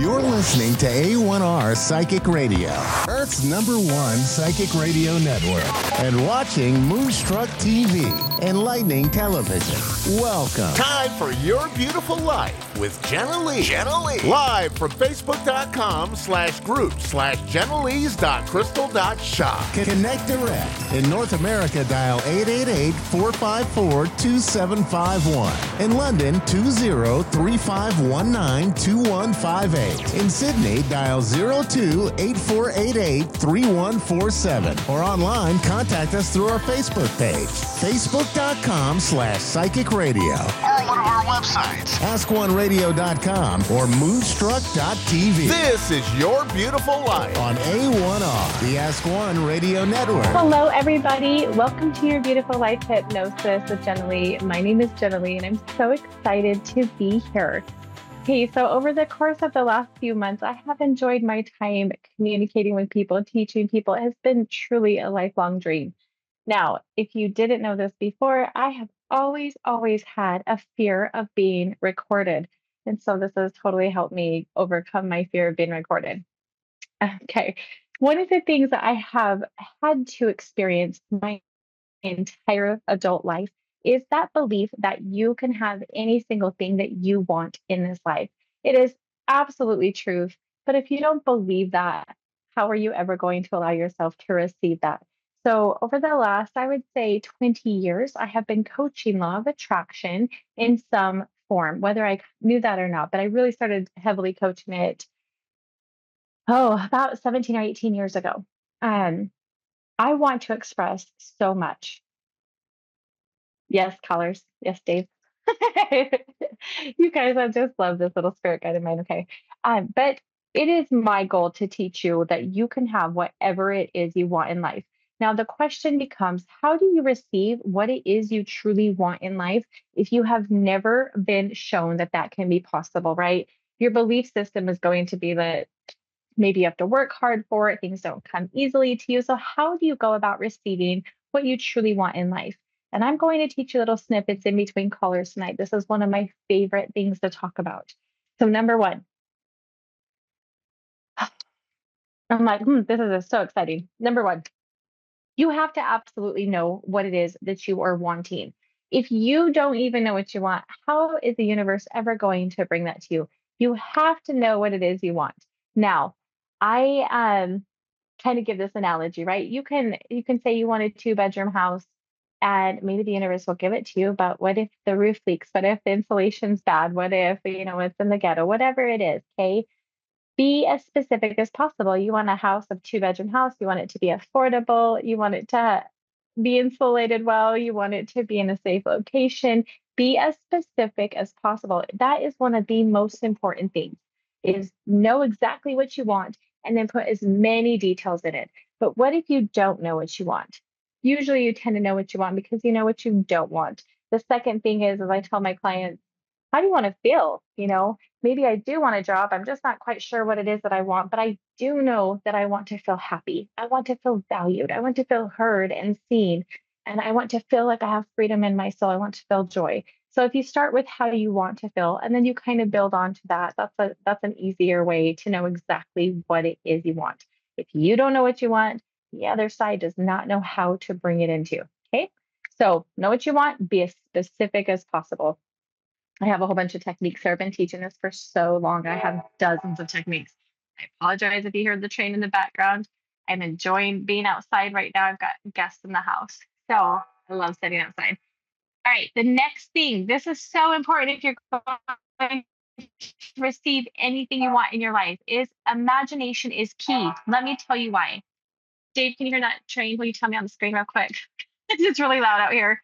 You're listening to A1R Psychic Radio, Earth's #1 psychic radio network, and watching Moonstruck TV, Enlightening Television. Welcome. Time for Your Beautiful Life with Jenna Lee. Live from Facebook.com/group/JennaLees.crystal.shop. Connect direct. In North America, dial 888-454-2751. In London, 20-3519-2158. In Sydney, dial 02-8488-3147. Or online, contact us through our Facebook page, Facebook.com/Psychic Radio. Or one of our websites, AskOneRadio.com or Moonstruck.tv. This is Your Beautiful Life on A1R, the Ask One Radio Network. Hello, everybody. Welcome to Your Beautiful Life Hypnosis with Jenna Lee. My name is Jenna Lee, and I'm so excited to be here. Okay, so over the course of the last few months, I have enjoyed my time communicating with people, teaching people. It has been truly a lifelong dream. Now, if you didn't know this before, I have always had a fear of being recorded. And so this has totally helped me overcome my fear of being recorded. Okay, one of the things that I have had to experience my entire adult life is that belief that you can have any single thing that you want in this life. It is absolutely true. But if you don't believe that, how are you ever going to allow yourself to receive that? So over the last, I would say 20 years, I have been coaching law of attraction in some form, whether I knew that or not. But I really started heavily coaching it, about 17 or 18 years ago. I want to express so much. Yes, callers. Yes, Dave. You guys, I just love this little spirit guide of mine. Okay. But it is my goal to teach you that you can have whatever it is you want in life. Now, the question becomes, how do you receive what it is you truly want in life if you have never been shown that that can be possible, right? Your belief system is going to be that maybe you have to work hard for it. Things don't come easily to you. So how do you go about receiving what you truly want in life? And I'm going to teach you little snippets in between callers tonight. This is one of my favorite things to talk about. So number one, I'm like, this is so exciting. Number one, you have to absolutely know what it is that you are wanting. If you don't even know what you want, how is the universe ever going to bring that to you? You have to know what it is you want. Now, I kind of give this analogy, right? You can say you want a 2-bedroom house and maybe the universe will give it to you, but what if the roof leaks? What if the insulation's bad? What if, it's in the ghetto? Whatever it is, okay? Be as specific as possible. You want a house, a 2-bedroom house. You want it to be affordable. You want it to be insulated well. You want it to be in a safe location. Be as specific as possible. That is one of the most important things, is know exactly what you want and then put as many details in it. But what if you don't know what you want? Usually you tend to know what you want because you know what you don't want. The second thing is, as I tell my clients, how do you want to feel? Maybe I do want a job. I'm just not quite sure what it is that I want, but I do know that I want to feel happy. I want to feel valued. I want to feel heard and seen. And I want to feel like I have freedom in my soul. I want to feel joy. So if you start with how you want to feel, and then you kind of build onto that, that's an easier way to know exactly what it is you want. If you don't know what you want, the other side does not know how to bring it into you. Okay. So know what you want, be as specific as possible. I have a whole bunch of techniques here. I've been teaching this for so long. I have dozens of techniques. I apologize if you heard the train in the background. I'm enjoying being outside right now. I've got guests in the house. So I love sitting outside. All right. The next thing, this is so important if you're going to receive anything you want in your life, is imagination is key. Let me tell you why. Dave, can you hear that train? Will you tell me on the screen real quick? It's really loud out here.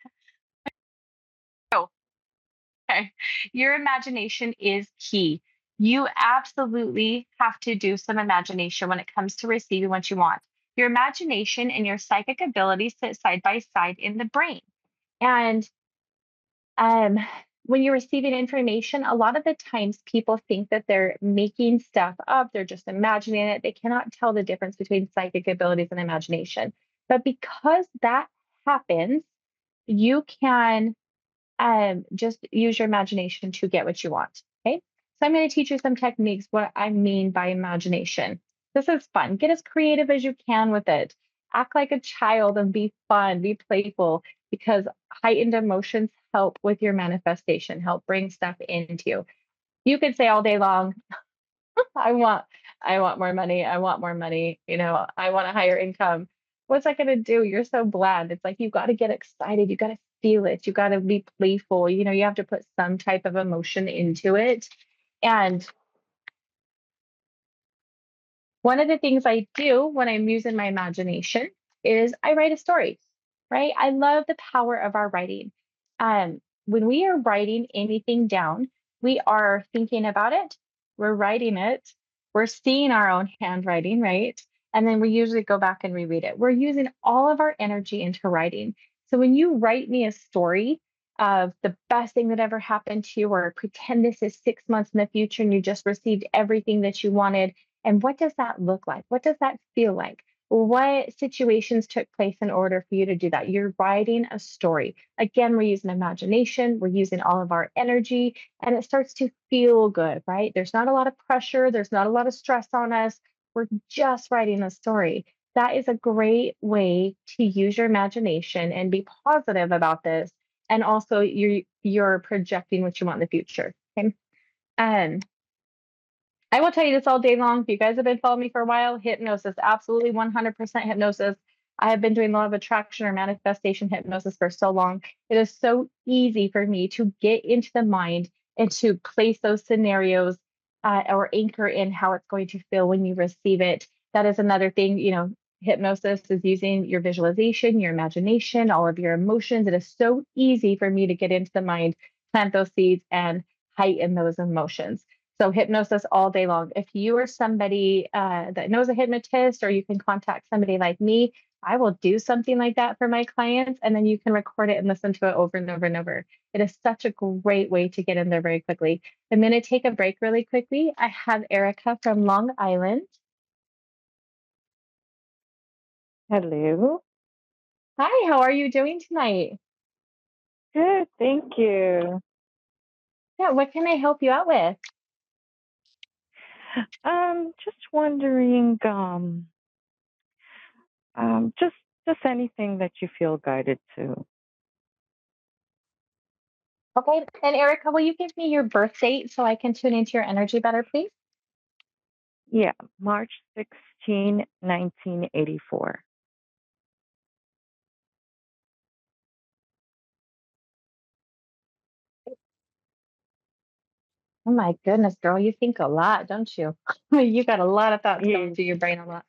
Okay. Your imagination is key. You absolutely have to do some imagination when it comes to receiving what you want. Your imagination and your psychic abilities sit side by side in the brain. And when you're receiving information, a lot of the times people think that they're making stuff up. They're just imagining it. They cannot tell the difference between psychic abilities and imagination. But because that happens, you can just use your imagination to get what you want. Okay. So I'm going to teach you some techniques, what I mean by imagination. This is fun. Get as creative as you can with it. Act like a child and be fun, be playful, because heightened emotions help with your manifestation, help bring stuff into you. You could say all day long, I want I want more money. I want more money. I want a higher income. What's that going to do? You're so bland. It's like you got to get excited. You got to feel it. You got to be playful. You have to put some type of emotion into it. And one of the things I do when I'm using my imagination is I write a story, right? I love the power of our writing. When we are writing anything down, we are thinking about it, we're writing it, we're seeing our own handwriting, right? And then we usually go back and reread it. We're using all of our energy into writing. So when you write me a story of the best thing that ever happened to you, or pretend this is 6 months in the future and you just received everything that you wanted, and what does that look like? What does that feel like? What situations took place in order for you to do that? You're writing a story. Again, we're using imagination, we're using all of our energy, and it starts to feel good, right? There's not a lot of pressure, there's not a lot of stress on us. We're just writing a story. That is a great way to use your imagination and be positive about this. And also, you're projecting what you want in the future. Okay. And I will tell you this all day long. If you guys have been following me for a while, hypnosis, absolutely 100% hypnosis. I have been doing law of attraction or manifestation hypnosis for so long. It is so easy for me to get into the mind and to place those scenarios or anchor in how it's going to feel when you receive it. That is another thing, hypnosis is using your visualization, your imagination, all of your emotions. It is so easy for me to get into the mind, plant those seeds, and heighten those emotions. So hypnosis all day long. If you are somebody that knows a hypnotist, or you can contact somebody like me, I will do something like that for my clients, and then you can record it and listen to it over and over and over. It is such a great way to get in there very quickly. I'm going to take a break really quickly. I have Erica from Long Island. Hello. Hi, how are you doing tonight? Good, thank you. Yeah, what can I help you out with? Just wondering, just anything that you feel guided to. Okay, and Erica, will you give me your birth date so I can tune into your energy better, please? Yeah, March 16, 1984. Oh my goodness, girl, you think a lot, don't you? You got a lot of thoughts Yeah. going through your brain a lot.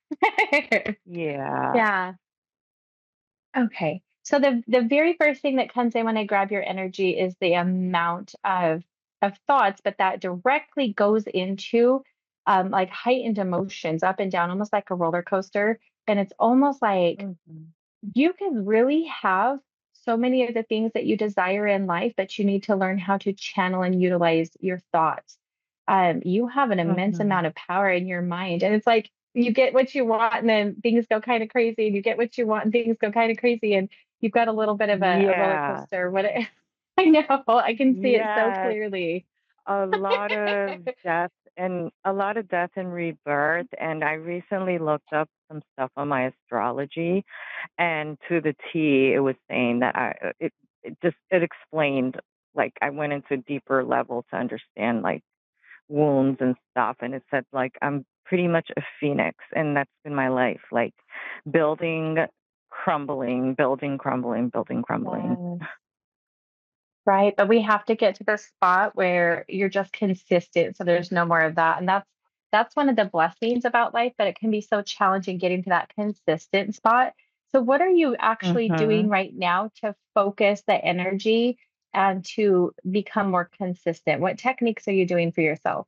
Yeah. Yeah. Okay. So the very first thing that comes in when I grab your energy is the amount of thoughts, but that directly goes into like heightened emotions up and down, almost like a roller coaster. And it's almost like Mhm. you can really have so many of the things that you desire in life, that you need to learn how to channel and utilize your thoughts. You have an immense Mhm. amount of power in your mind, and it's like you get what you want, and then things go kind of crazy, and you get what you want, and things go kind of crazy, and you've got a little bit of a roller Yeah. coaster. I know, I can see it so Yes. clearly. A lot of death and rebirth. And I recently looked up some stuff on my astrology, and to the T, it was saying that it explained, like, I went into a deeper level to understand, like, wounds and stuff, and it said, like, I'm pretty much a phoenix, and that's been my life, like, building, crumbling, building, crumbling, building, crumbling. Yes. Right. But we have to get to the spot where you're just consistent. So there's no more of that. And that's one of the blessings about life, but it can be so challenging getting to that consistent spot. So what are you actually doing Hmm. right now to focus the energy and to become more consistent? What techniques are you doing for yourself?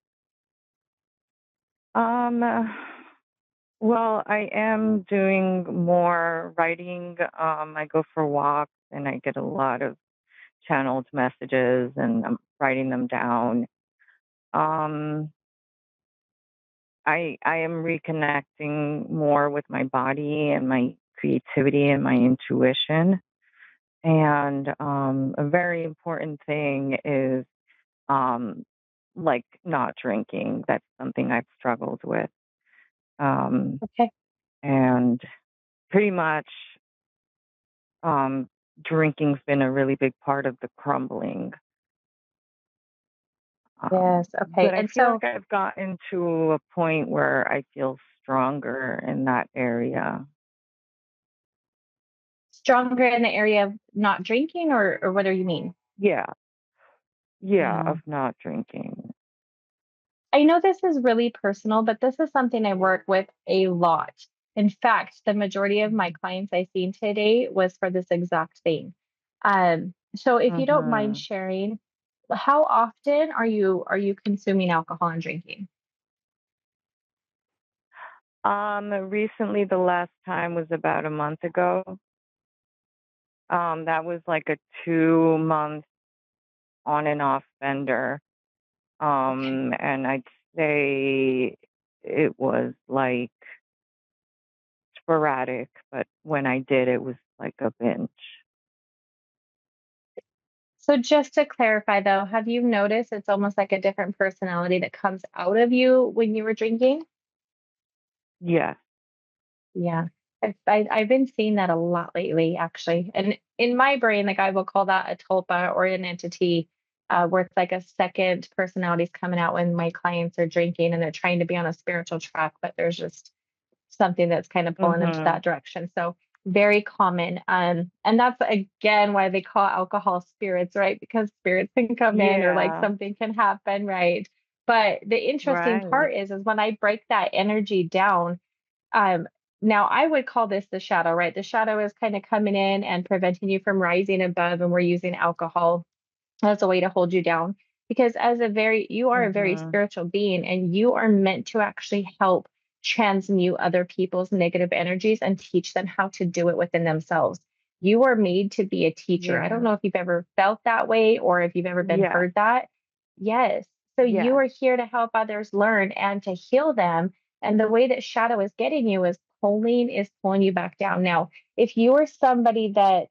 um well, I am doing more writing. I go for walks, and I get a lot of channeled messages, and I'm writing them down. Um, I am reconnecting more with my body and my creativity and my intuition. And a very important thing is, um, like not drinking. That's something I've struggled with. Um, Okay. and pretty much um, drinking's been a really big part of the crumbling. Yes. Okay. But I And feel so like I've gotten to a point where I feel stronger in that area. stronger in the area of not drinking, or what do you mean? Yeah, yeah, Yeah. of not drinking. I know this is really personal, but this is something I work with a lot. In fact, the majority of my clients I've seen today was for this exact thing. So if you don't mind Mm-hmm. sharing, how often are you consuming alcohol and drinking? Recently, the last time was about a month ago. That was like a 2 month on and off bender. Okay. And I'd say it was like sporadic, but when I did, it was like a binge. So just to clarify though, have you noticed it's almost like a different personality that comes out of you when you were drinking? Yes. Yeah. I've been seeing that a lot lately, actually. And in my brain, like I will call that a tulpa or an entity, where it's like a second personalities coming out when my clients are drinking and they're trying to be on a spiritual track, but there's just something that's kind of pulling them to Mhm. that direction. So very common. And that's again why they call alcohol spirits, right? Because spirits can come in or like Yeah. something can happen, right? But the interesting Right. part is when I break that energy down, um, now I would call this the shadow, right? The shadow is kind of coming in and preventing you from rising above, and we're using alcohol as a way to hold you down. Because you are a very Mhm. spiritual being, and you are meant to actually help transmute other people's negative energies and teach them how to do it within themselves. You are made to be a teacher. I don't Yeah. know if you've ever felt that way or if you've ever been Yes. heard that. Yes. So you Yes. are here to help others learn and to heal them. And the way that shadow is getting you is pulling you back down. Now, if you are somebody that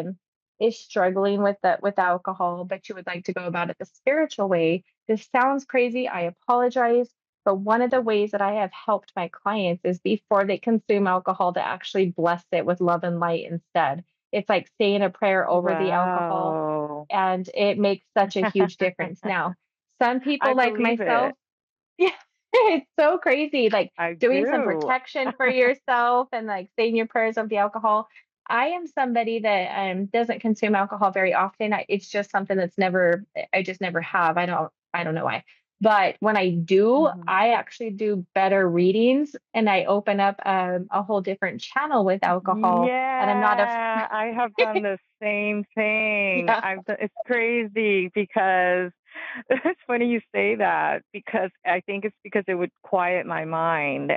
is struggling with alcohol, but you would like to go about it the spiritual way, this sounds crazy. I apologize. But one of the ways that I have helped my clients is before they consume alcohol to actually bless it with love and light instead. It's like saying a prayer over the alcohol, Wow. and it makes such a huge difference. Now, some I people like believe myself, it. yeah, it's so crazy. Like I doing some do. protection for yourself and like saying your prayers of the alcohol. I am somebody that doesn't consume alcohol very often. It's just something that's never, I just never have. I don't know why. But when I do, Mhm. I actually do better readings and I open up a whole different channel with alcohol. And I'm not a, Yeah, I have done the same thing. yeah, It's crazy because it's funny you say that because I think it's because it would quiet my mind,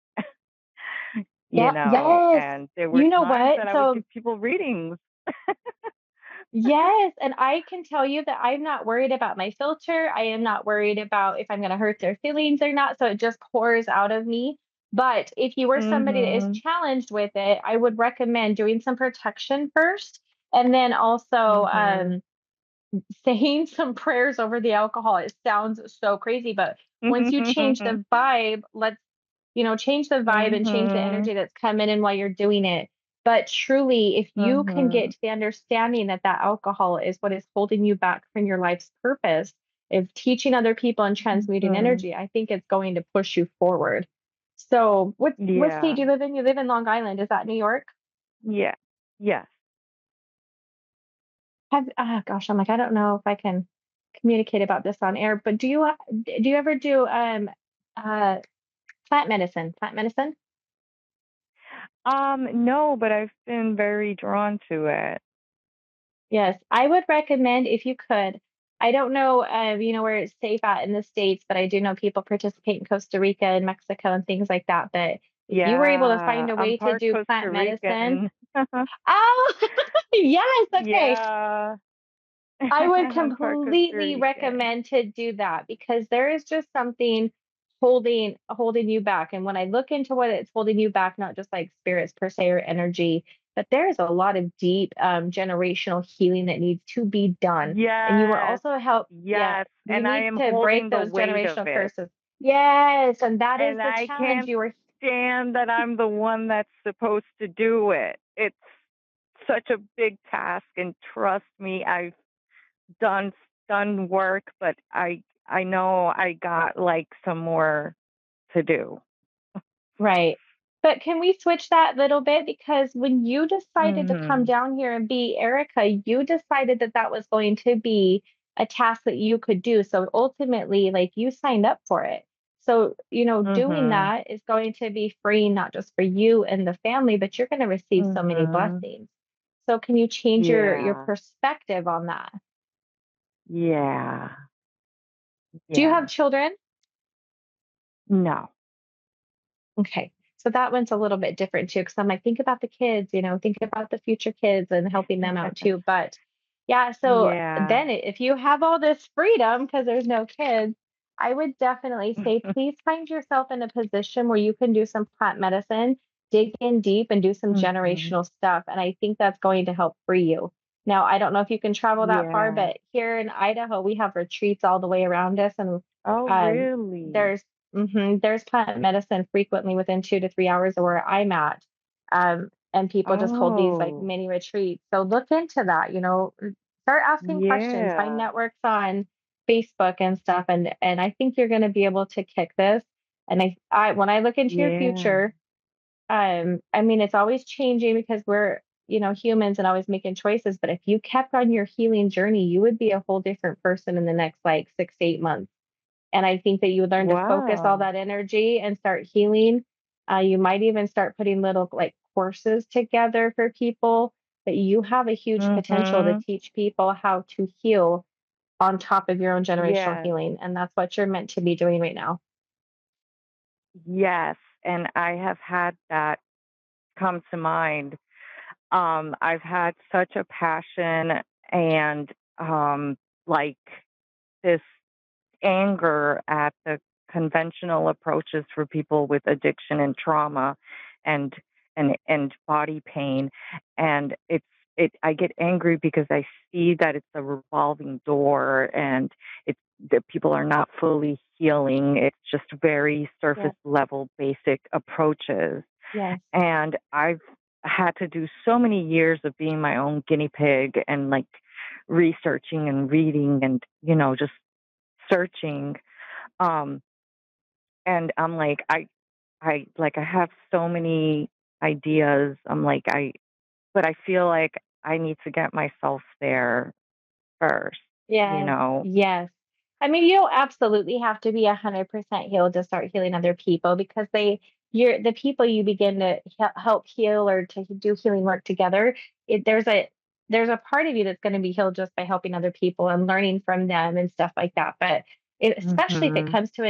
yeah, yes. and there were You know times what? that I would So give people readings. yes, and I can tell you that I'm not worried about my filter. I am not worried about if I'm going to hurt their feelings or not. So it just pours out of me. But if you were somebody that is Mhm. challenged with it, I would recommend doing some protection first, and then also Mhm. saying some prayers over the alcohol. It sounds so crazy, but once you change the vibe, change the vibe and change the Mhm. energy that's coming in while you're doing it. But truly, if you can get Mhm. to the understanding that that alcohol is what is holding you back from your life's purpose, of teaching other people and transmuting Mhm. energy, I think it's going to push you forward. So, what state Yeah. do you live in? You live in Long Island. Is that New York? Yeah. Yes. Gosh, I'm like, I don't know if I can communicate about this on air, but do you ever do uh plant medicine? Plant medicine? No, but I've been very drawn to it. Yes, I would recommend if you could. I don't know, where it's safe at in the States, but I do know people participate in Costa Rica and Mexico and things like that. But if you were able to find Yeah, a I'm way to part do Costa plant medicine, Rican. oh, yes, okay. Yeah. I would I'm part Costa completely Rican. recommend to do that because there is just something holding you back. And when I look into what it's holding you back, not just like spirits per se or energy, but there's a lot of deep generational healing that needs to be done. And you were Yes, also help, yeah, yes, you and I need am to break holding the those weight of generational it. curses. Yes, and that is And the I challenge. can't You were stand that I'm the one that's supposed to do it. It's such a big task, and trust me, I've done done work, but I know I got like some more to do. right. But can we switch that little bit? Because when you decided to come Mhm. down here and be Erica, you decided that that was going to be a task that you could do. So ultimately, like you signed up for it. So, doing Mhm. that is going to be free, not just for you and the family, but you're going to receive so many Mhm. blessings. So can you change your Yeah. perspective on that? Yeah. Do you have Yeah. children? No. Okay. So that one's a little bit different too, because I'm like, think about the kids, think about the future kids and helping them out too. But yeah, so Yeah. then if you have all this freedom because there's no kids, I would definitely say please find yourself in a position where you can do some plant medicine, dig in deep and do some Mhm. generational stuff. And I think that's going to help free you. Now, I don't know if you can travel that far, Yeah. but here in Idaho, we have retreats all the way around us. And Oh, um, really? there's there's plant medicine frequently within 2 to 3 hours of where I'm at. And people just hold these like Oh, mini retreats. So look into that, start asking questions, find yeah. networks on Facebook and stuff. And I think you're going to be able to kick this. And I when I look into your Yeah. future, I mean, it's always changing because we're, humans and always making choices. But if you kept on your healing journey, you would be a whole different person in the next like 6 to 8 months. And I think that you would learn to focus all Wow. that energy and start healing. You might even start putting little like courses together for people, but you have a huge potential to Mhm. teach people how to heal on top of your own generational Yes. healing. And that's what you're meant to be doing right now. Yes, and I have had that come to mind. I've had such a passion and like this anger at the conventional approaches for people with addiction and trauma and and body pain, and it I get angry because I see that it's a revolving door, and it's that people are not fully healing. It's just very Yeah. surface level basic approaches, Yes. and I've had to do so many years of being my own guinea pig and like researching and reading and just searching. um and I'm like I have so many ideas. I'm like but I feel like I need to get myself there first, you Yes. know. Yes. I mean, you don't absolutely have to be 100% healed to start healing other people because you're the people you begin to help heal or to do healing work together. There's a part of you that's going to be healed just by helping other people and learning from them and stuff like that. But especially if it Mhm. comes to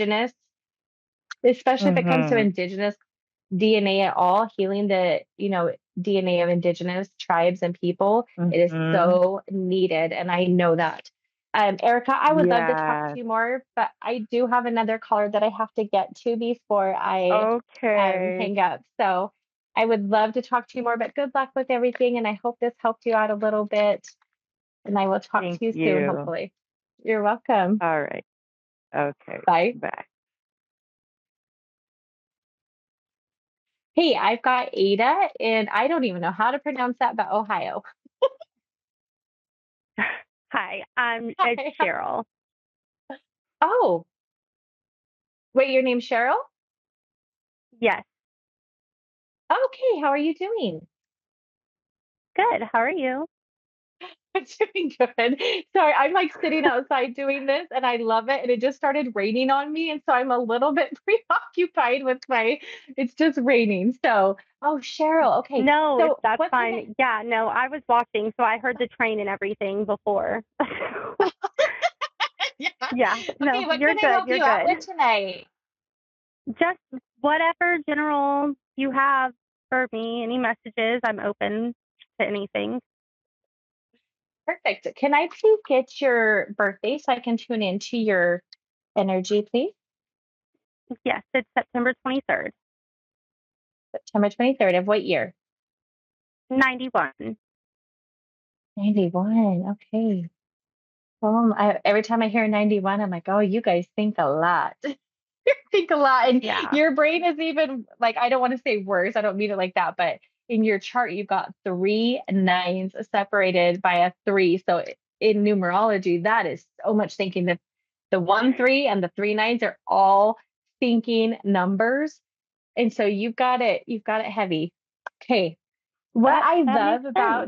Mhm. DNA at all, healing the, DNA of indigenous tribes and people, it is Mhm. so needed. And I know that. Erica, I would love to talk to Yes. you more, but I do have another caller that I have to get to before I Okay. hang up. So I would love to talk to you more, but good luck with everything. And I hope this helped you out a little bit. And I will talk Thank to you soon, you. hopefully. You're welcome. All right. Okay. Bye. Bye. Hey, I've got Ada, and I don't even know how to pronounce that, but Ohio. Hi, it's Hi. Cheryl. Oh, wait, your name's Cheryl? Yes, Okay, how are you doing? good. How are you? I'm doing good. Sorry, I'm like sitting outside doing this and I love it. And it just started raining on me. And so I'm a little bit preoccupied with it's just raining. So, oh, Cheryl. Okay. No, So, that's what can fine. Yeah, no, I was watching, so I heard the train and everything before. I? Yeah. Yeah, no, Okay, what you're can I good. help You're you out good. with tonight? Just whatever general you have for me, any messages, I'm open to anything. Perfect. Can I please get your birthday so I can tune into your energy, please? Yes, it's September 23rd, September 23rd of what year? 91. 91. Okay. Well, every time I hear 91, I'm like, oh, you guys think a lot. Think a lot. And Yeah. your brain is even like, I don't want to say worse. I don't mean it like that, but in your chart, you've got 3 9s separated by a 3. So in numerology, that is so much thinking that the 1 3 and the 3 9s are all thinking numbers. And so you've got it heavy. Okay. What I That makes love sense. about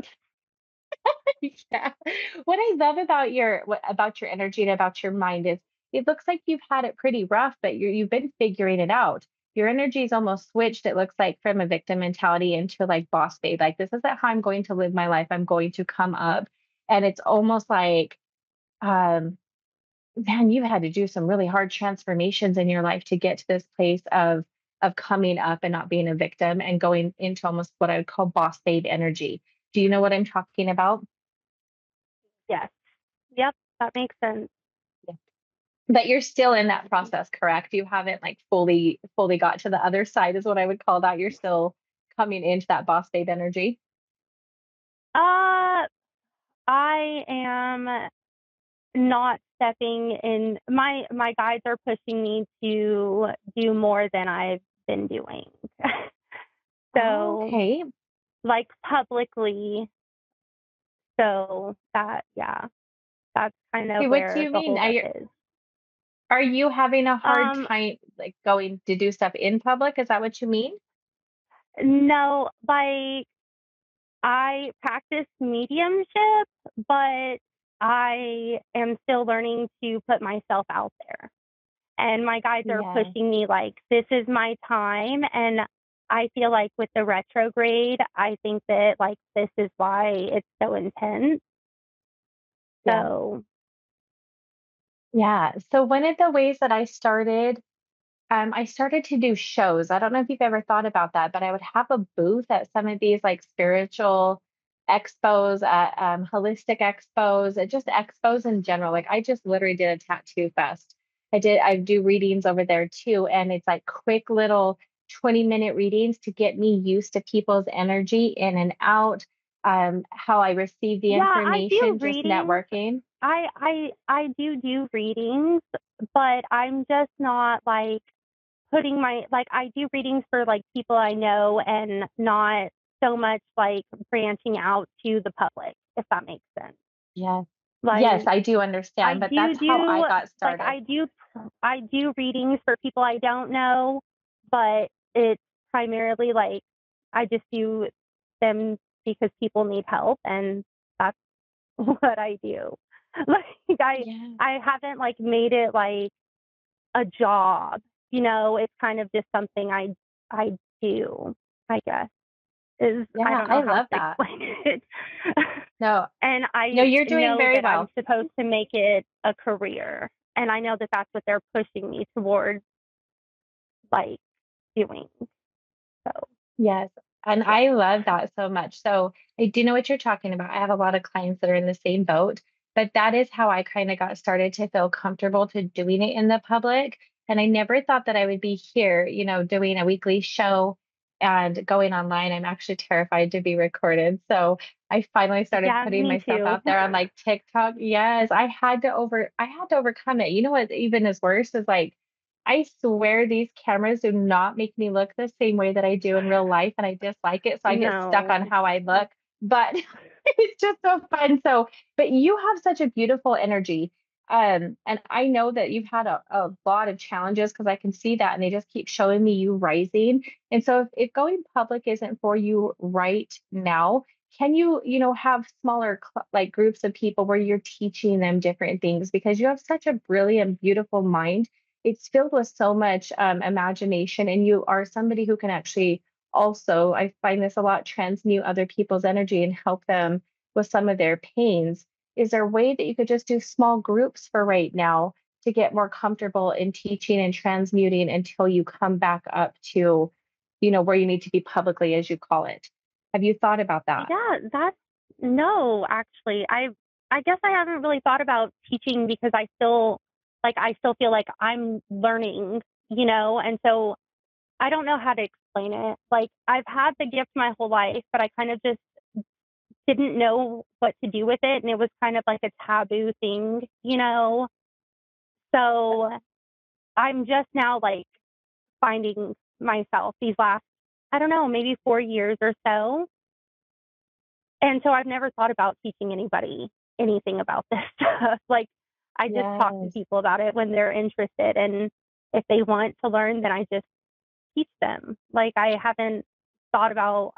yeah. What I love about about your energy and about your mind is it looks like you've had it pretty rough, but you've been figuring it out. Your energy is almost switched, it looks like, from a victim mentality into like boss babe. Like, this isn't how I'm going to live my life. I'm going to come up. And it's almost like, um, man, you've had to do some really hard transformations in your life to get to this place of coming up and not being a victim and going into almost what I would call boss babe energy. Do you know what I'm talking about? Yes. Yep. That makes sense. But you're still in that process, correct? You haven't like fully got to the other side, is what I would call that. You're still coming into that boss babe energy. Uh, I am not stepping in. My guides are pushing me to do more than I've been doing. Oh, So, okay. like publicly. So that, yeah, that's kind of Okay, what do where you the mean? holdup is. Are you having a hard Um, time like going to do stuff in public? Is that what you mean? no, like I practice mediumship, but I am still learning to put myself out there. And my guides are Yeah. pushing me like, this is my time. And I feel like with the retrograde, I think that like this is why it's so intense. Yeah. So, Yeah. So one of the ways that I started to do shows. I don't know if you've ever thought about that, but I would have a booth at some of these like spiritual expos, at holistic expos, just expos in general. Like, I just literally did a tattoo fest. I do readings over there too. And it's like quick little 20-minute readings to get me used to people's energy in and out, how I receive the yeah, I do information, just readings. networking. I do readings, but I'm just not like putting my like I do readings for like people I know and not so much like branching out to the public, if that makes sense. Yes. Yes, Like I do I understand, but do that's how I do got like started. I do readings for people I don't know, but it's primarily like I just do them because people need help and that's what I do. Like Yeah. I haven't like made it like a job. It's kind of just something I do, I guess. I Yeah, don't know I how to love that. explain it. No, And no, I you're doing know very that I'm well. supposed to make it a career. And I know that that's what they're pushing me towards like doing. So, Yes. And yeah. I love that so much. So I do know what you're talking about. I have a lot of clients that are in the same boat, but that is how I kind of got started to feel comfortable to doing it in the public. And I never thought that I would be here, doing a weekly show and going online. I'm actually terrified to be recorded. So I finally started Yeah, putting me myself too. out there on like TikTok. Yes, I had to overcome it. You know what even is worse is like, I swear these cameras do not make me look the same way that I do in real life, and I dislike it. So I get stuck on No. how I look, but it's just so fun. So, but you have such a beautiful energy. And I know that you've had a lot of challenges because I can see that, and they just keep showing me you rising. And so if going public isn't for you right now, can you, have smaller like groups of people where you're teaching them different things because you have such a brilliant, beautiful mind. It's filled with so much imagination, and you are somebody who can actually also, I find this a lot, transmute other people's energy and help them with some of their pains. Is there a way that you could just do small groups for right now to get more comfortable in teaching and transmuting until you come back up to, where you need to be publicly, as you call it? Have you thought about that? Yeah, that's no, actually. I guess I haven't really thought about teaching because I still feel like I'm learning, and so I don't know how to explain it. Like I've had the gift my whole life, but I kind of just didn't know what to do with it. And it was kind of like a taboo thing, you know? So I'm just now like finding myself these last, I don't know, maybe 4 years or so. And so I've never thought about teaching anybody anything about this stuff. Like, I just talk to Yes. people about it when they're interested. And if they want to learn, then I just teach them. Like, I haven't thought about,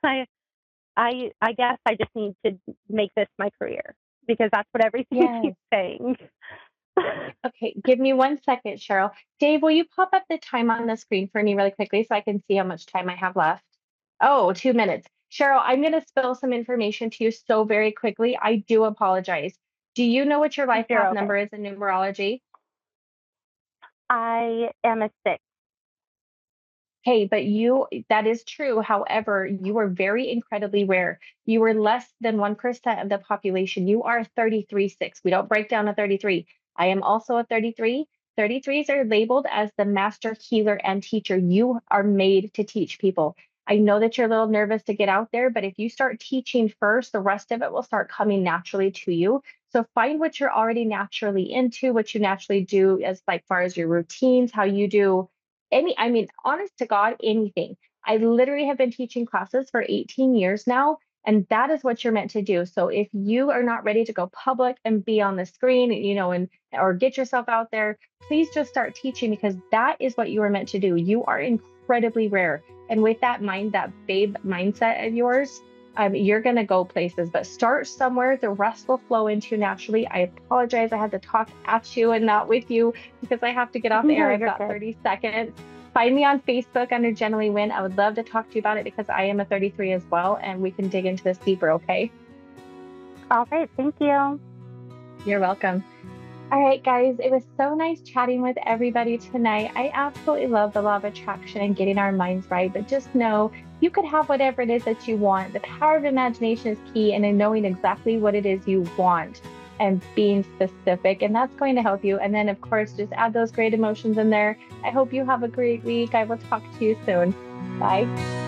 I guess I just need to make this my career because that's what everything Yes. keeps saying. Okay, give me 1 second, Cheryl. Dave, will you pop up the time on the screen for me really quickly so I can see how much time I have left? Oh, 2 minutes. Cheryl, I'm going to spill some information to you so very quickly. I do apologize. Do you know what your life You're path okay. number is in numerology? I am a 6. Hey, but that is true. However, you are very incredibly rare. You are less than 1% of the population. You are 33-6. We don't break down a 33. I am also a 33. 33s are labeled as the master healer and teacher. You are made to teach people. I know that you're a little nervous to get out there, but if you start teaching first, the rest of it will start coming naturally to you. So find what you're already naturally into, what you naturally do as like far as your routines, how you do I mean, honest to God, anything. I literally have been teaching classes for 18 years now, and that is what you're meant to do. So if you are not ready to go public and be on the screen, and or get yourself out there, please just start teaching because that is what you are meant to do. You are incredibly rare. And with that babe mindset of yours, you're going to go places, but start somewhere. The rest will flow into naturally. I apologize. I had to talk at you and not with you because I have to get off No, air. I've you're got good. 30 seconds. Find me on Facebook under Jenny Wynn. I would love to talk to you about it because I am a 33 as well, and we can dig into this deeper, okay? All right. Thank you. You're welcome. All right, guys, it was so nice chatting with everybody tonight. I absolutely love the law of attraction and getting our minds right, but just know you could have whatever it is that you want. The power of imagination is key, and in knowing exactly what it is you want and being specific, and that's going to help you. And then, of course, just add those great emotions in there. I hope you have a great week. I will talk to you soon. Bye.